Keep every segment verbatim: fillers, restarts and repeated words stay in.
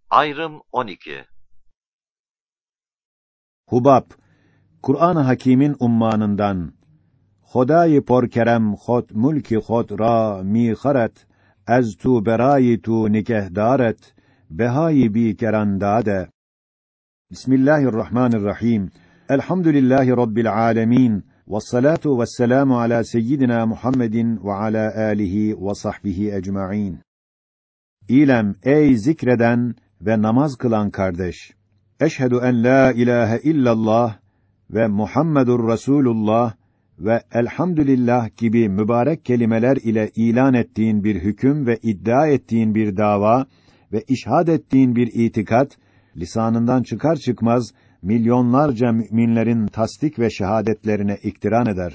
Ayrım on iki. Hubab, Kur'an-ı Hakîm'in ummanından. Hodâ-i porkerem khod mulki khod ra mi kharet, ez tu berâyi tu nikehdaret, behâyi bi kerandâde. Bismillahirrahmanirrahim. Elhamdülillahi Rabbil âlemîn. Vessalâtu vesselâmu alâ seyyidina Muhammedin ve alâ âlihi ve sahbihi ecmaîn. İlem, ey zikreden ve namaz kılan kardeş! Eşhedü en la ilahe illallah ve Muhammedur Resulullah ve elhamdülillah gibi mübarek kelimeler ile ilan ettiğin bir hüküm ve iddia ettiğin bir dava ve işhad ettiğin bir itikat, lisanından çıkar çıkmaz milyonlarca müminlerin tasdik ve şehadetlerine iktiran eder.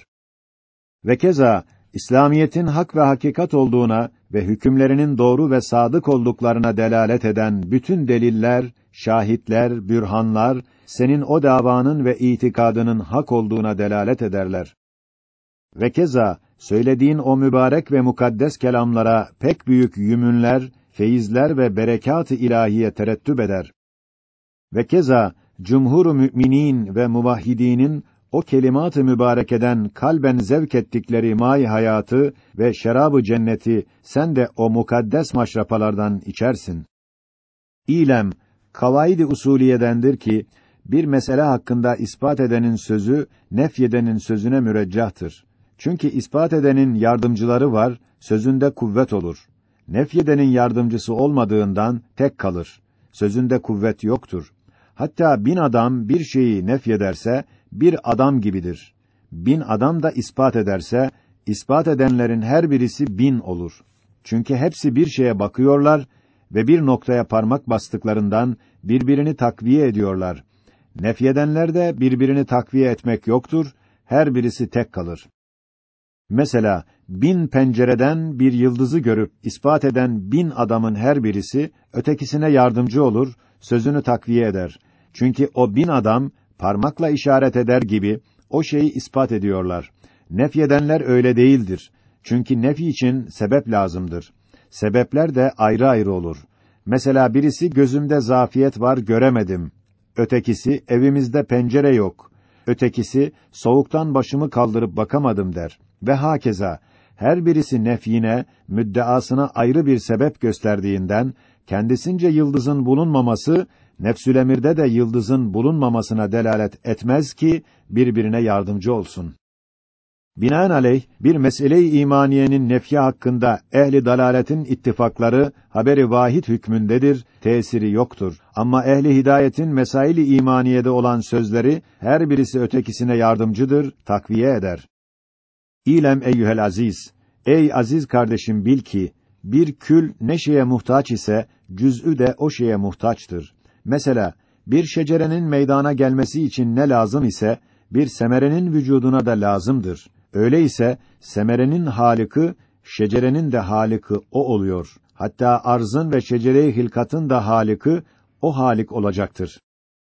Ve keza, İslamiyetin hak ve hakikat olduğuna ve hükümlerinin doğru ve sadık olduklarına delalet eden bütün deliller, şahitler, bürhanlar, senin o davanın ve itikadının hak olduğuna delalet ederler. Ve keza, söylediğin o mübarek ve mukaddes kelamlara pek büyük yümünler, feyizler ve berekat-ı ilahiye terettüp eder. Ve keza, cumhur-u müminin ve muvahhidinin o kelimat-ı mübarekeden kalben zevk ettikleri may hayatı ve şerab-ı cenneti sen de o mukaddes maşrapalardan içersin. İlem, kavaid-i usuliyedendir ki bir mesele hakkında ispat edenin sözü nefyedenin sözüne müreccahtır. Çünkü ispat edenin yardımcıları var, sözünde kuvvet olur. Nefyedenin yardımcısı olmadığından tek kalır. Sözünde kuvvet yoktur. Hatta bin adam bir şeyi nefyederse bir adam gibidir. Bin adam da ispat ederse ispat edenlerin her birisi bin olur. Çünkü hepsi bir şeye bakıyorlar ve bir noktaya parmak bastıklarından birbirini takviye ediyorlar. Nefyedenlerde birbirini takviye etmek yoktur, her birisi tek kalır. Mesela bin pencereden bir yıldızı görüp ispat eden bin adamın her birisi ötekisine yardımcı olur, sözünü takviye eder. Çünkü o bin adam parmakla işaret eder gibi o şeyi ispat ediyorlar. Nefyedenler öyle değildir. Çünkü nefi için sebep lazımdır. Sebepler de ayrı ayrı olur. Mesela birisi gözümde zafiyet var göremedim. Ötekisi evimizde pencere yok. Ötekisi soğuktan başımı kaldırıp bakamadım der. Ve hakeza her birisi nefyine, müddeasına ayrı bir sebep gösterdiğinden kendisince yıldızın bulunmaması nefsül emirde de yıldızın bulunmamasına delalet etmez ki birbirine yardımcı olsun. Binaenaleyh bir mesele-i imaniyenin nefyi hakkında ehli dalaletin ittifakları haberi vahid hükmündedir, tesiri yoktur. Ama ehli hidayetin mesail-i imaniyede olan sözleri her birisi ötekisine yardımcıdır, takviye eder. İlem eyyuhel aziz, ey aziz kardeşim bil ki bir kül ne şeye muhtaç ise cüz'ü de o şeye muhtaçtır. Mesela bir şecerenin meydana gelmesi için ne lazım ise bir semerenin vücuduna da lazımdır. Öyleyse semerenin halıkı şecerenin de halıkı o oluyor. Hatta arzın ve şecere-i hilkatın da halıkı o halik olacaktır.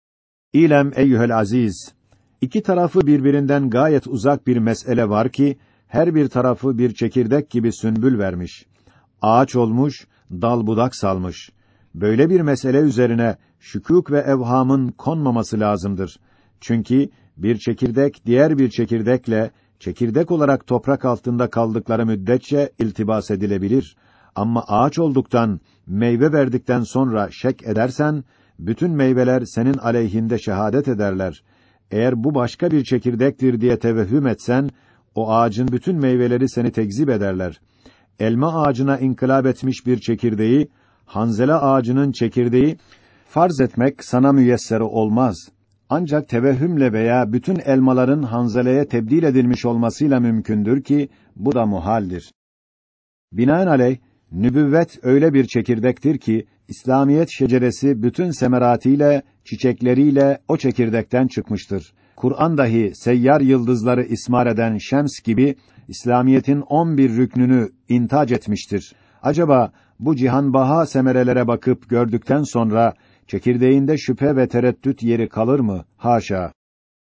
İlem eyyuhel aziz, iki tarafı birbirinden gayet uzak bir mesele var ki her bir tarafı bir çekirdek gibi sünbül vermiş. Ağaç olmuş, dal budak salmış. Böyle bir mesele üzerine şükûk ve evhamın konmaması lazımdır. Çünkü bir çekirdek diğer bir çekirdekle çekirdek olarak toprak altında kaldıkları müddetçe iltibas edilebilir. Ama ağaç olduktan, meyve verdikten sonra şek edersen, bütün meyveler senin aleyhinde şehadet ederler. Eğer bu başka bir çekirdektir diye tevehhüm etsen, o ağacın bütün meyveleri seni tekzip ederler. Elma ağacına inkılap etmiş bir çekirdeği, hanzele ağacının çekirdeği, farz etmek sana müyesser olmaz. Ancak tevehhümle veya bütün elmaların hanzeleye tebdil edilmiş olmasıyla mümkündür ki, bu da muhaldir. Binaenaleyh, nübüvvet öyle bir çekirdektir ki, İslamiyet şeceresi bütün semeratiyle, çiçekleriyle o çekirdekten çıkmıştır. Kur'an dahi seyyar yıldızları ismar eden Şems gibi, İslamiyetin on bir rüknünü intac etmiştir. Acaba, bu cihanbaha semerelere bakıp gördükten sonra, çekirdeğinde şüphe ve tereddüt yeri kalır mı? Haşa!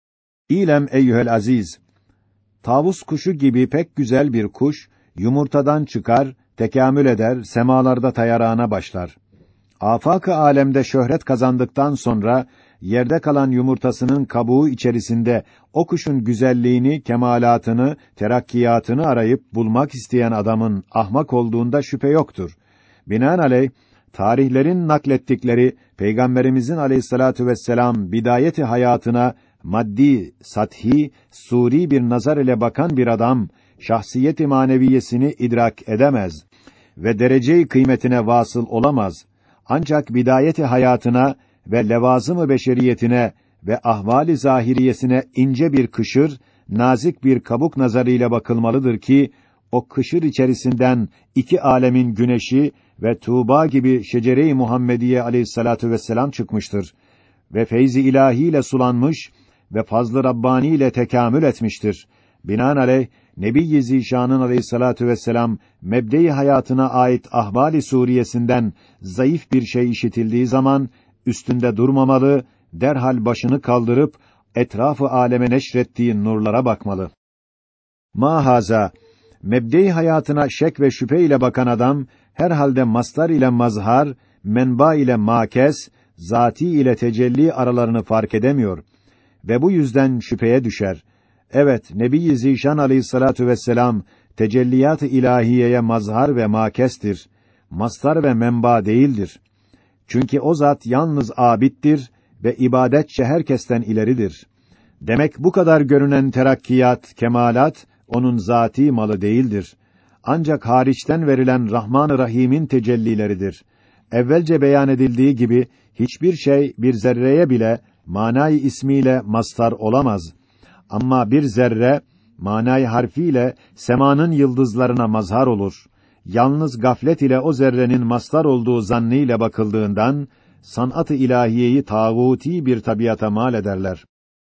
İlem eyyuhel aziz, tavus kuşu gibi pek güzel bir kuş, yumurtadan çıkar, tekamül eder, semalarda tayarağına başlar. Afak-ı alemde şöhret kazandıktan sonra yerde kalan yumurtasının kabuğu içerisinde o kuşun güzelliğini, kemalatını, terakkiyatını arayıp bulmak isteyen adamın ahmak olduğunda şüphe yoktur. Binaenaleyh tarihlerin naklettikleri Peygamberimizin Aleyhissalatu vesselam bidayeti hayatına maddi, sathi, suri bir nazar ile bakan bir adam şahsiyet-i maneviyesini idrak edemez ve derece-i kıymetine vasıl olamaz. Ancak bidayeti hayatına ve levazım-ı beşeriyetine ve ahval-i zahiriyesine ince bir kışır, nazik bir kabuk nazarıyla bakılmalıdır ki o kışır içerisinden iki alemin güneşi ve Tuğba gibi şecere-i Muhammediye Aleyhissalatu vesselam çıkmıştır ve feyz-i ilahiyle sulanmış ve fazl-ı Rabbani ile tekamül etmiştir. Binaenaleyh Nebi-i Zişan'ın Aleyhissalatu vesselam mebde-i hayatına ait ahval-i suriyesinden zayıf bir şey işitildiği zaman üstünde durmamalı, derhal başını kaldırıp etrafı aleme neşrettiği nurlara bakmalı. Mahaza mebde-i hayatına şek ve şüphe ile bakan adam herhalde mastar ile mazhar, menba ile makes, zati ile tecelli aralarını fark edemiyor ve bu yüzden şüpheye düşer. Evet, Nebi-i Zişan Aleyhissalatu vesselam tecelliyat-ı ilahiyeye mazhar ve makestir. Mastar ve menba değildir. Çünkü o zat yalnız abittir ve ibadetçe herkesten ileridir. Demek bu kadar görünen terakkiyat, kemalat onun zati malı değildir. Ancak hariçten verilen Rahman-ı Rahim'in tecellileridir. Evvelce beyan edildiği gibi hiçbir şey bir zerreye bile manay ismiyle mastar olamaz. Ama bir zerre manay harfiyle semanın yıldızlarına mazhar olur. Yalnız gaflet ile o zerrenin mastar olduğu zannıyla bakıldığından sanat-ı ilahiyeyi tağuti bir tabiata mal ederler.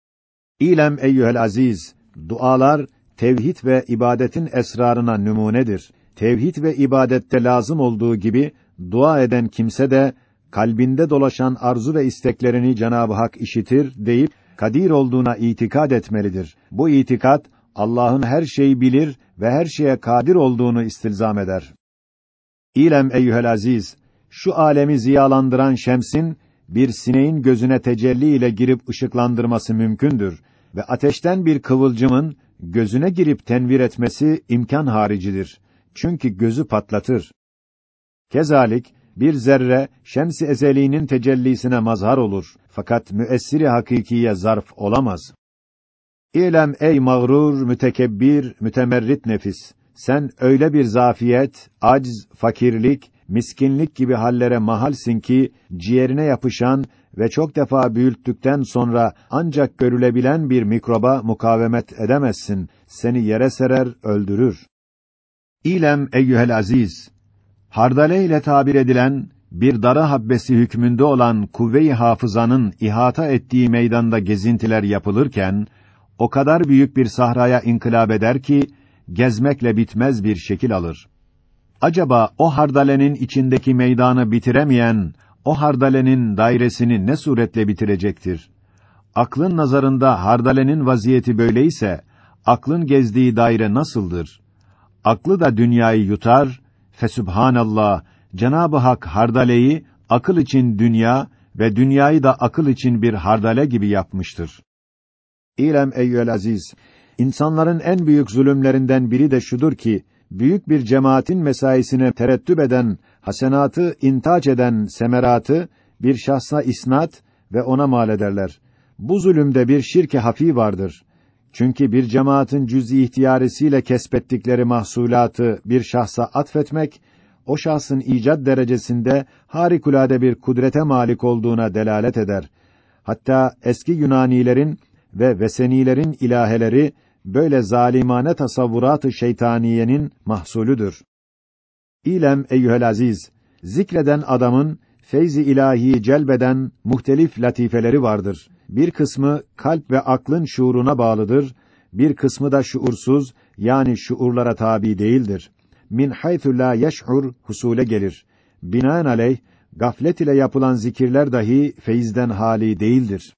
İlem eyyuhel aziz, dualar tevhid ve ibadetin esrarına numunedir. Tevhid ve ibadette lazım olduğu gibi dua eden kimse de kalbinde dolaşan arzu ve isteklerini Cenab-ı Hak işitir deyip kadir olduğuna itikad etmelidir. Bu itikat Allah'ın her şeyi bilir ve her şeye kadir olduğunu istilzam eder. İlem eyyuhel aziz, şu alemi ziyalandıran şemsin bir sineğin gözüne tecelli ile girip ışıklandırması mümkündür ve ateşten bir kıvılcımın gözüne girip tenvir etmesi imkan haricidir. Çünkü gözü patlatır. Kezalik bir zerre şems-i ezeliğinin tecellisine mazhar olur fakat müessir-i hakikiye zarf olamaz. İlem ey mağrur, mütekebbir, mütemerrit nefis, sen öyle bir zafiyet, acz, fakirlik, miskinlik gibi hallere mahalsin ki ciğerine yapışan ve çok defa büyüttükten sonra ancak görülebilen bir mikroba mukavemet edemezsin. Seni yere serer, öldürür. İlem eyyuhel aziz, hardale ile tabir edilen bir dara habbesi hükmünde olan kuvve-i hafızanın ihata ettiği meydanda gezintiler yapılırken o kadar büyük bir sahraya inkılap eder ki gezmekle bitmez bir şekil alır. Acaba o hardalenin içindeki meydanı bitiremeyen o hardalenin dairesini ne suretle bitirecektir? Aklın nazarında hardalenin vaziyeti böyleyse aklın gezdiği daire nasıldır? Aklı da dünyayı yutar. Fesübhanallah, Cenab-ı Hak hardaleyi akıl için dünya ve dünyayı da akıl için bir hardale gibi yapmıştır. İlem eyyüel aziz, insanların en büyük zulümlerinden biri de şudur ki, büyük bir cemaatin mesaisine terettüp eden, hasenatı intaç eden semeratı bir şahsa isnat ve ona mal ederler. Bu zulümde bir şirk-i hafi vardır. Çünkü bir cemaatin cüz-i ihtiyarisiyle kesbettikleri mahsulatı bir şahsa atfetmek, o şahsın icat derecesinde harikulade bir kudrete malik olduğuna delalet eder. Hatta eski Yunanilerin ve Vesenilerin ilaheleri böyle zalimane tasavvurat-ı şeytaniyenin mahsulüdür. İlem eyyuhel aziz, zikreden adamın feyz-i ilahiyi celbeden muhtelif latifeleri vardır. Bir kısmı kalp ve aklın şuuruna bağlıdır, bir kısmı da şuursuz, yani şuurlara tabi değildir. Min haythu la yeş'ur husule gelir. Binaenaleyh gaflet ile yapılan zikirler dahi feyizden hali değildir.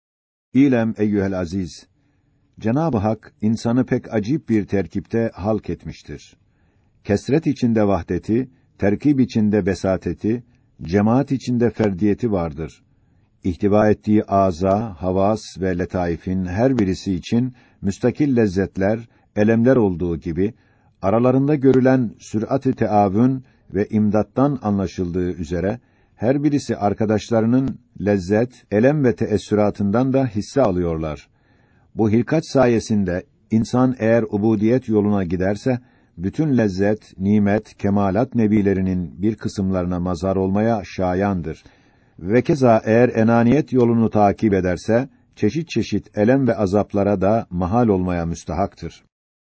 İlem eyyuhel aziz, Cenab-ı Hak insanı pek acip bir terkipte halk etmiştir. Kesret içinde vahdeti, terkib içinde besateti, cemaat içinde ferdiyeti vardır. İhtiva ettiği aza, havas ve letaifin her birisi için müstakil lezzetler, elemler olduğu gibi, aralarında görülen sürat-ı teavün ve imdattan anlaşıldığı üzere, her birisi arkadaşlarının lezzet, elem ve teessüratından da hisse alıyorlar. Bu hilkat sayesinde, insan eğer ubudiyet yoluna giderse, bütün lezzet, nimet, kemalat nevilerinin bir kısımlarına mazhar olmaya şayandır. Ve keza eğer enaniyet yolunu takip ederse, çeşit çeşit elem ve azaplara da mahal olmaya müstahaktır.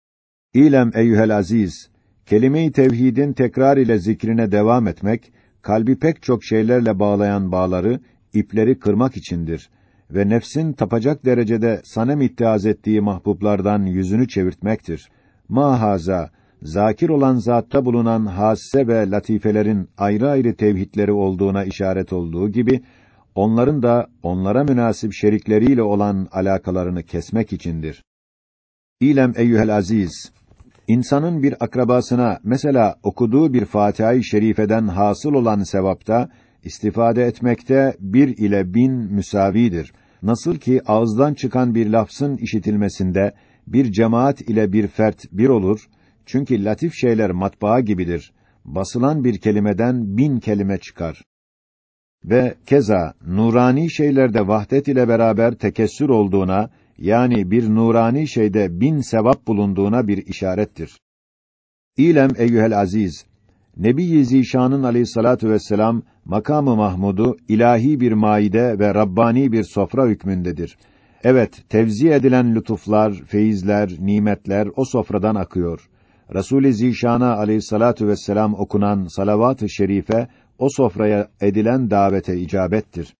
İlem eyyuhel aziz, kelime-i tevhidin tekrar ile zikrine devam etmek, kalbi pek çok şeylerle bağlayan bağları, ipleri kırmak içindir ve nefsin tapacak derecede sanem ittihaz ettiği mahbublardan yüzünü çevirtmektir. Mahaza, zakir olan zatta bulunan hasse ve latifelerin ayrı ayrı tevhidleri olduğuna işaret olduğu gibi, onların da onlara münasip şerikleriyle olan alakalarını kesmek içindir. İlem eyyuhel aziz, insanın bir akrabasına mesela okuduğu bir Fatiha-i Şerifeden hasıl olan sevapta istifade etmekte bir ile bin müsavidir. Nasıl ki ağızdan çıkan bir lafzın işitilmesinde bir cemaat ile bir fert bir olur. Çünkü latif şeyler matbaa gibidir. Basılan bir kelimeden bin kelime çıkar. Ve keza nurani şeylerde vahdet ile beraber tekessür olduğuna, yani bir nurani şeyde bin sevap bulunduğuna bir işarettir. İlem eyyuhel aziz, Nebi-i Zişan'ın aleyhissalatu vesselam makamı Mahmud'u ilahi bir maide ve rabbani bir sofra hükmündedir. Evet, tevzi edilen lütuflar, feyizler, nimetler o sofradan akıyor. Resul-i Zişan'a aleyhissalatu vesselam okunan salavat-ı şerife o sofraya edilen davete icabettir.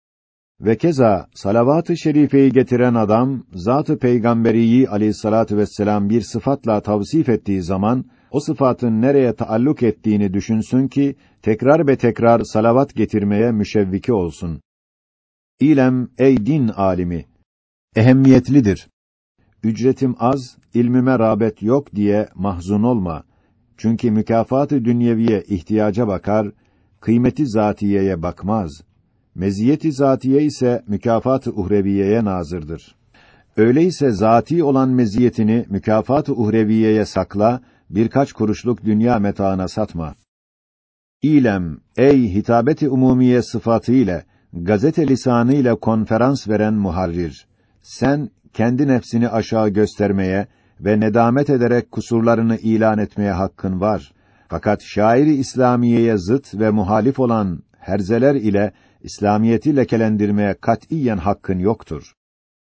Ve keza salavat-ı şerifeyi getiren adam zat-ı peygamberiyi aleyhissalatu vesselam bir sıfatla tavsif ettiği zaman o sıfatın nereye taalluk ettiğini düşünsün ki tekrar ve tekrar salavat getirmeye müşevviki olsun. İlem ey din alimi, ehemmiyetlidir. Ücretim az, ilmime rağbet yok diye mahzun olma. Çünkü mükafat-ı dünyeviye ihtiyaca bakar, kıymeti zatiyeye bakmaz. Meziyeti zatiye ise mükafat-ı uhreviyeye nazırdır. Öyleyse zati olan meziyetini mükafat-ı uhreviyeye sakla, birkaç kuruşluk dünya metaına satma. İlem, ey hitabet-i umumiye sıfatı ile, gazete lisanı ile konferans veren muharrir, sen kendi nefsini aşağı göstermeye ve nedamet ederek kusurlarını ilan etmeye hakkın var. Fakat şairi İslamiye'ye zıt ve muhalif olan herzeler ile İslamiyeti lekelendirmeye katiyen hakkın yoktur.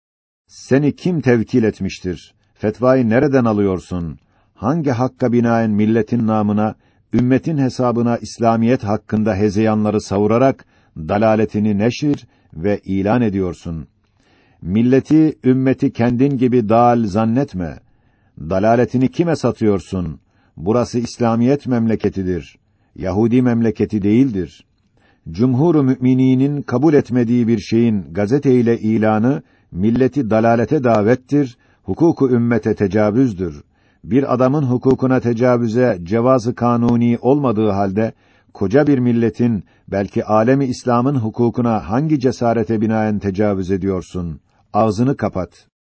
Seni kim tevkil etmiştir? Fetvayı nereden alıyorsun? Hangi hakka binaen milletin namına, ümmetin hesabına İslamiyet hakkında hezeyanları savurarak dalaletini neşir ve ilan ediyorsun? Milleti, ümmeti kendin gibi dâl zannetme. Dalaletini kime satıyorsun? Burası İslamiyet memleketidir. Yahudi memleketi değildir. Cumhur-u mümininin kabul etmediği bir şeyin gazeteyle ilanı, milleti dalalete davettir, hukuku ümmete tecavüzdür. Bir adamın hukukuna tecavüze cevazı kanuni olmadığı halde, koca bir milletin, belki alemi İslam'ın hukukuna hangi cesarete binaen tecavüz ediyorsun? Ağzını kapat.